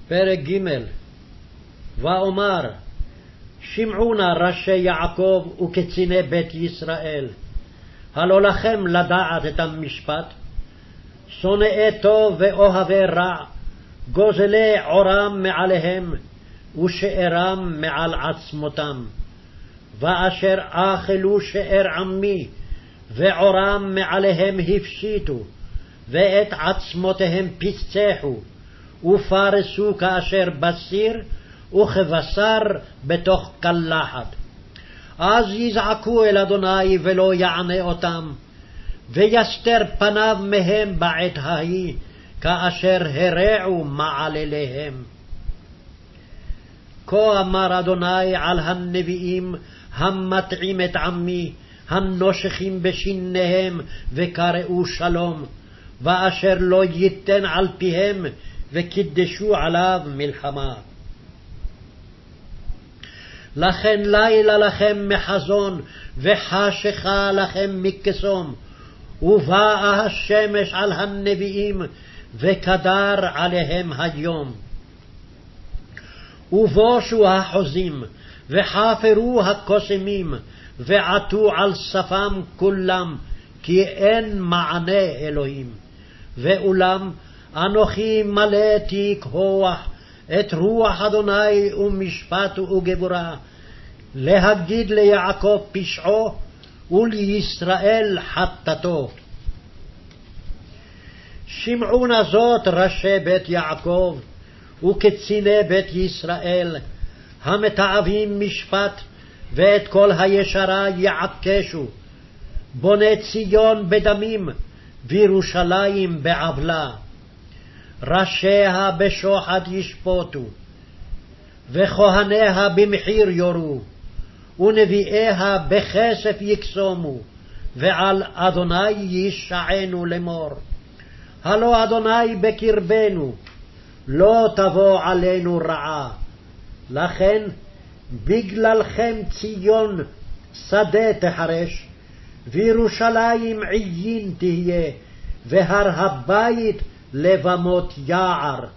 פרק ג' ואומר, שמעו נא ראשי יעקב וקציני בית ישראל, הלא לכם לדעת את המשפט, שונאי טוב ואוהבי רע, גוזלי עורם מעליהם, ושארם מעל עצמותם. ואשר אכלו שאר עמי, ועורם מעליהם הפשיטו, ואת עצמותיהם פצחו, ופרסו כאשר בסיר, וכבשר בתוך קלחת. אז יזעקו אל אדוני ולא יענה אותם, ויסתר פניו מהם בעת ההיא, כאשר הרעו מעלליהם. כה אמר אדוני על הנביאים המטעים את עמי, הנושכים בשיניהם וקראו שלום, ואשר לא ייתן על פיהם, וקידשו עליו מלחמה. לכן לילה לכם מחזון, וחשכה לכם מקסום, ובאה השמש על הנביאים, וקדר עליהם היום. ובושו החוזים, וחפרו הקוסמים, ועטו על שפם כולם, כי אין מענה אלוהים. ואולם אנוכי מלאתי כוח את רוח אדוני ומשפט וגבורה, להגיד ליעקב פשעו ולישראל חטאתו. שמעו נא זאת ראשי בית יעקב וקציני בית ישראל, המתעבים משפט, ואת כל הישרה יעקשו, בוני ציון בדמים, וירושלים בעוולה. ראשיה בשוחד ישפוטו, וכהניה במחיר יורו, ונביאיה בכסף יקסומו, ועל אדוני ישענו לאמור, הלא אדוני בקרבנו, לא תבוא עלינו רעה. לכן בגללכם ציון שדה תחרש, וירושלים עיין תהיה, והר הבית לבמות יער.